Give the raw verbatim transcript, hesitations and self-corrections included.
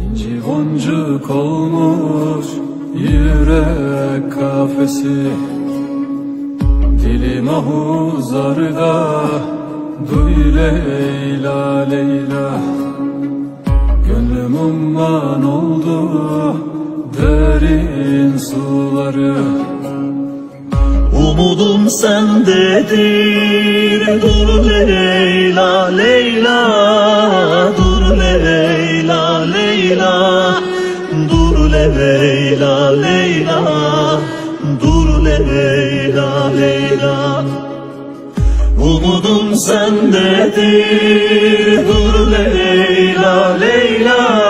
İnci boncuk olmuş yürek kafesi, dilim ahuzarda duy Leyla Leyla. Gönlüm umman oldu derin suları, umudum sendedir. Dur Leyla Leyla, dur Leyla Leyla, dur Leyla Leyla, dur Leyla Leyla. Umudum sendedir. Dur Leyla Leyla,